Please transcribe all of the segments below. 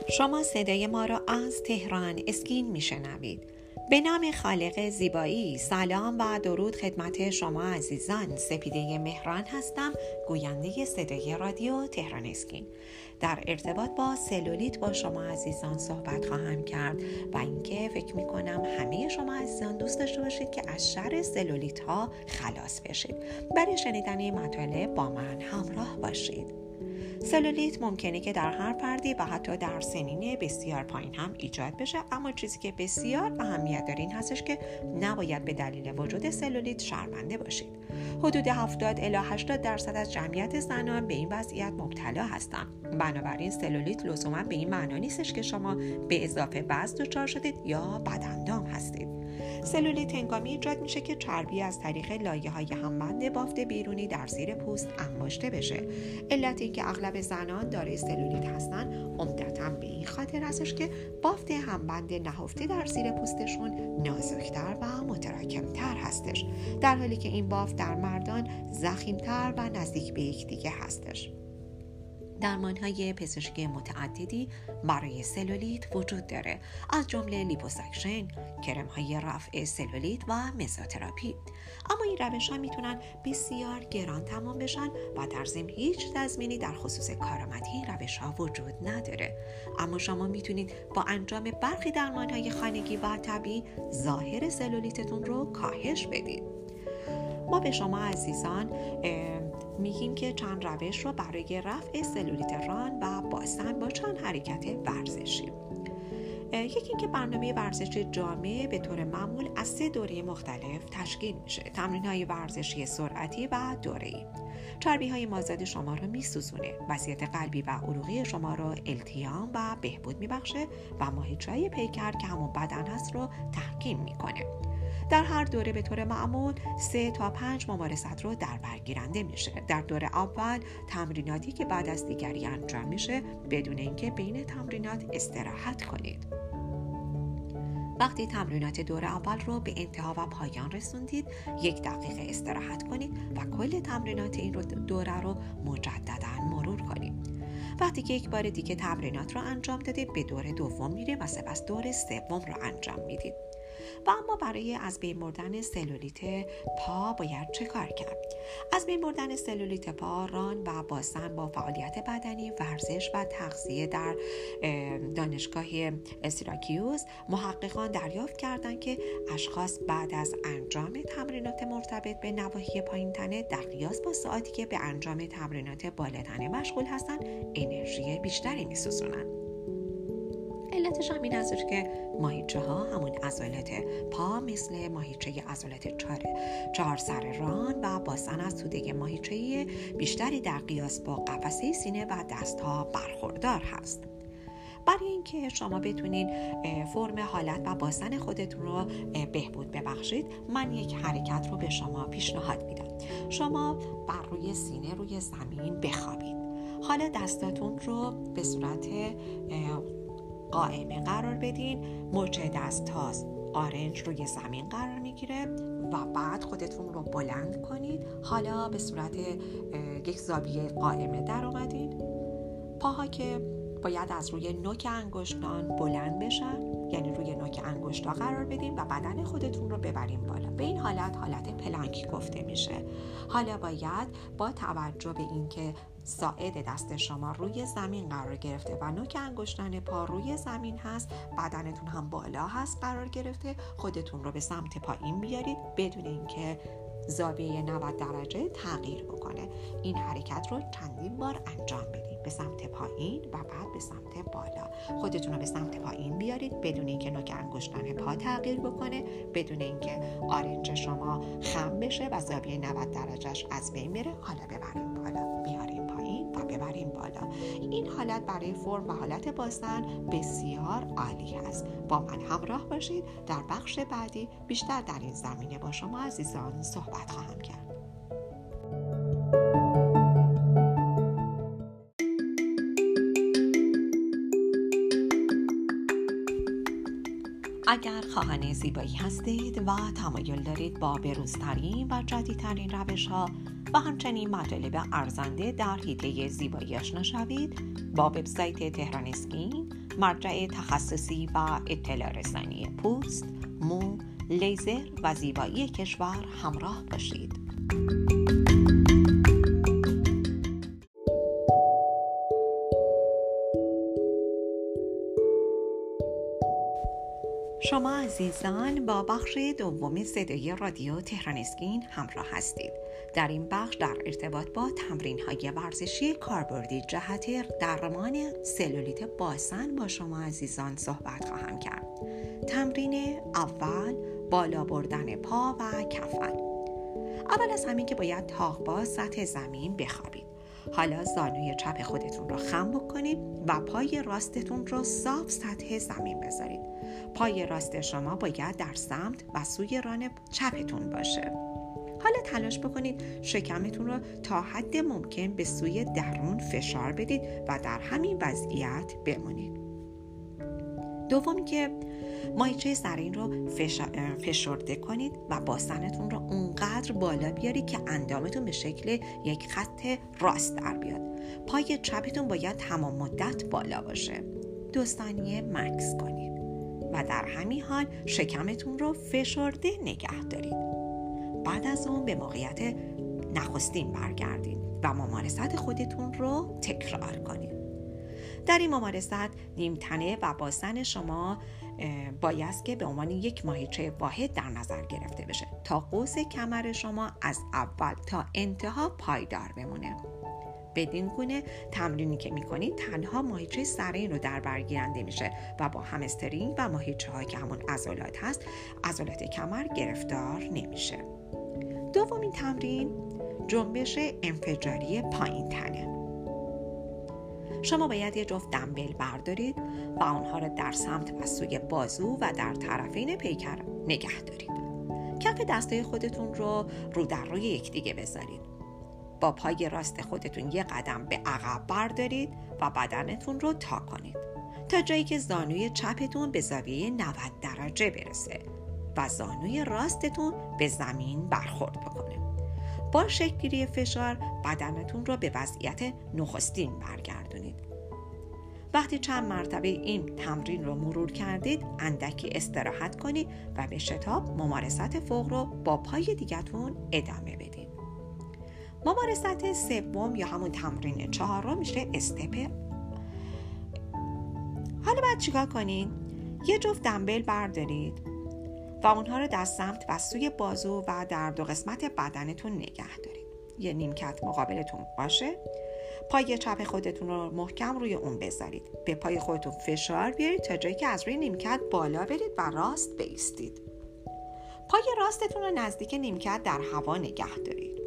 شما صدای ما را از تهران اسکین میشنوید. به نام خالق زیبایی سلام و درود خدمت شما عزیزان. سپیده مهران هستم، گوینده صدای رادیو تهران اسکین. در ارتباط با سلولیت با شما عزیزان صحبت خواهم کرد و اینکه فکر میکنم همه شما عزیزان دوست داشته باشید که از شر سلولیت ها خلاص بشید. برای شنیدن این مطالب با من همراه باشید. سلولیت ممکنه که در هر فردی و حتی در سنین بسیار پایین هم ایجاد بشه، اما چیزی که بسیار اهمیت داره این هستش که نباید به دلیل وجود سلولیت شرمنده باشید. حدود 70 الی 80% از جمعیت زنان به این وضعیت مبتلا هستند. بنابراین سلولیت لزوما به این معنا نیستش که شما به اضافه وزن دچار شدید یا بداندام هستید. سلولیت هنگامی ایجاد میشه که چربی از طریق لایه‌های همبند بافت بیرونی در زیر پوست انباشته بشه. علت این که اغلب زنان دارای سلولیت هستن عمدتاً به این خاطر هستش که بافت همبند نهفته در زیر پوستشون نازکتر و متراکمتر هستش، در حالی که این بافت در مردان ضخیم‌تر و نزدیک به یکدیگه هستش. درمان‌های پزشکی متعددی برای سلولیت وجود داره، از جمله لیپوساکشن، کرم‌های رفع سلولیت و مزوتراپی. اما این روش‌ها میتونن بسیار گران تمام بشن و در ضمن هیچ تضمینی در خصوص کارآمدی این روش‌ها وجود نداره. اما شما میتونید با انجام برخی درمان‌های خانگی و طبیعی ظاهر سلولیتتون رو کاهش بدید. ما به شما عزیزان میگیم که چند روش رو برای رفع سلولیت ران و باسن با چند حرکت ورزشی. یکی اینکه برنامه ورزشی جامع به طور معمول از 3 دوره مختلف تشکیل میشه. تمرین‌های ورزشی سرعتی و دوره‌ای. چربی‌های مازاد شما رو میسوزونه، وضعیت قلبی و عروقی شما رو التیام و بهبود میبخشه و ماهیچه‌های پیکر که همون بدن هست رو تحکیم میکنه. در هر دوره به طور معمول 3 تا 5 ممارست رو در بر گیرنده میشه. در دوره اول تمریناتی که بعد از دیگری انجام میشه بدون اینکه بین تمرینات استراحت کنید. وقتی تمرینات دوره اول رو به انتها و پایان رسوندید 1 دقیقه استراحت کنید و کل تمرینات این دوره رو مجددا مرور کنید. وقتی که یک بار دیگه تمرینات رو انجام دادید به دوره دوم میرید و سپس دوره سوم رو انجام میدید. و اما برای از بین بردن سلولیت پا باید چه کار کرد؟ از بین بردن سلولیت پا، ران و باسن با فعالیت بدنی، ورزش و تغذیه در دانشگاه سیراکیوس محققان دریافت کردند که اشخاص بعد از انجام تمرینات مرتبط به نواحی پایین تنه در قیاس با ساعتی که به انجام تمرینات بالا تنه مشغول هستند انرژی بیشتری می‌سوزونند. علتش هم این هستش که ماهیچه ها همون عضلات پا مثل ماهیچه عضلات 4 سر ران و باسن از توده ماهیچه بیشتری در قیاس با قفسه سینه و دست ها برخوردار هست. برای اینکه شما بتونین فرم حالت و باسن خودتون رو بهبود ببخشید، من یک حرکت رو به شما پیشنهاد میدم. شما بر روی سینه روی زمین بخوابید. حالا دستاتون رو به صورت قائمه قرار بدین. مچ دست ها آرنج روی زمین قرار میگیره و بعد خودتون رو بلند کنید. حالا به صورت یک زاویه قائمه در اومدید. پاها که باید از روی نوک انگشتان بلند بشن، یعنی روی نوک انگشتا قرار بدین و بدن خودتون رو ببرین بالا. به این حالت پلانک گفته میشه. حالا باید با توجه به اینکه ساعد دست شما روی زمین قرار گرفته و نوک انگشتان پا روی زمین هست، بدنتون هم بالا هست قرار گرفته، خودتون رو به سمت پایین بیارید بدون اینکه زاویه 90 درجه تغییر بکنه. این حرکت رو چندین بار انجام بدید، به سمت پایین و بعد به سمت بالا. خودتون رو به سمت پایین بیارید بدون اینکه نوک انگشتان پا تغییر بکنه، بدون اینکه آرنج شما خم بشه و زاویه 90 درجهش از بین بره. حالا ببرین بالا، بیارین پایین و ببرین بالا. این حالت برای فرم و حالت باسن بسیار عالی هست. با من همراه باشید. در بخش بعدی بیشتر در این زمینه با شما عزیزان صحبت خواهم کرد. اگر خواهان زیبایی هستید و تمایل دارید با بروزترین و جدیدترین روش‌ها و همچنین مطالب ارزنده در حیطه زیبایی آشنا شوید، با وبسایت تهران اسکین مرجع تخصصی و اطلاع رسانی پوست، مو، لیزر و زیبایی کشور همراه باشید. شما عزیزان با بخش دوم صدای رادیو تهران اسکین همراه هستید. در این بخش در ارتباط با تمرین‌های ورزشی کاربردی جهت درمان سلولیت باسن با شما عزیزان صحبت خواهم کرد. تمرین اول، بالا بردن پا و کفن. اول از همین که باید تاق‌باز سطح زمین بخوابید. حالا زانوی چپ خودتون رو خم بکنید و پای راستتون رو صاف سطح زمین بذارید. پای راست شما باید در سمت و سوی ران چپتون باشه. حالا تلاش بکنید شکمتون رو تا حد ممکن به سوی درون فشار بدید و در همین وضعیت بمونید. دومی که ماهیچه سرین رو فشرده کنید و باسنتون رو اونقدر بالا بیارید که اندامتون به شکل یک خط راست در بیاد. پای چپتون باید تمام مدت بالا باشه. 2 ثانیه مکث کنید و در همین حال شکمتون رو فشرده نگه دارید. بعد از اون به موقعیت نخستین برگردید و ممارست خودتون رو تکرار کنید. در این ممارست نیمتنه و باسن شما باید که به عنوان یک ماهیچه واحد در نظر گرفته بشه تا قوس کمر شما از اول تا انتها پایدار بمونه. بدین گونه تمرینی که میکنید تنها ماهیچه سرین رو در بر گیرنده میشه و با همسترینگ و ماهیچه ها که همون عضلات هست، عضلات کمر گرفتار نمیشه. دومین تمرین، جنبش انفجاری پایین تنه. شما باید یه جفت دمبل بردارید و اونها رو در سمت و سوی بازو و در طرفین پیکر نگه دارید. کف دستای خودتون رو در روی یکدیگه بذارید. با پای راست خودتون یه قدم به عقب بردارید و بدنتون رو تا کنید تا جایی که زانوی چپتون به زاویه 90 درجه برسه و زانوی راستتون به زمین برخورد بکنه. با شکل‌گیری فشار بدنتون رو به وضعیت نخستین برگردونید. وقتی چند مرتبه این تمرین رو مرور کردید، اندکی استراحت کنید و به شتاب ممارست فوق رو با پای دیگه‌تون ادامه بدید. ممارست سوم یا همون تمرین 4 میشه استپ. حالا باید چیکار کنید؟ یه جفت دمبل بردارید و اونها رو در سمت و سوی بازو و در 2 قسمت بدنتون نگه دارید. یه نیمکت مقابلتون باشه. پای چپ خودتون رو محکم روی اون بذارید. به پای خودتون فشار بیارید تا جایی که از روی نیمکت بالا برید و راست بایستید. پای راستتون رو نزدیک نیمکت در هوا نگه دارید.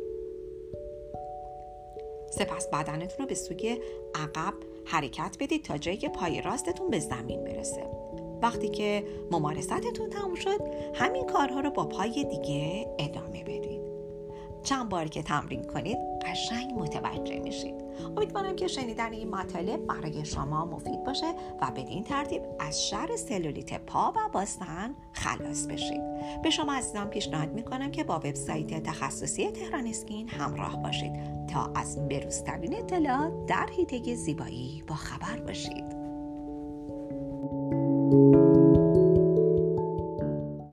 سپس بدنتون رو به سوی عقب حرکت بدید تا جایی که پای راستتون به زمین برسه. وقتی که ممارستتون تموم شد، همین کارها رو با پای دیگه ادامه بدید. چند بار که تمرین کنید قشنگ متوجه میشید. امیدوارم که شنیدن این مطالب برای شما مفید باشه و بدین ترتیب از شر سلولیت پا و باسن خلاص بشید. به شما عزیزان پیشنهاد میکنم که با وبسایت تخصصی تهران اسکین همراه باشید تا از بروزترین اطلاعات در حیطه زیبایی با خبر باشید.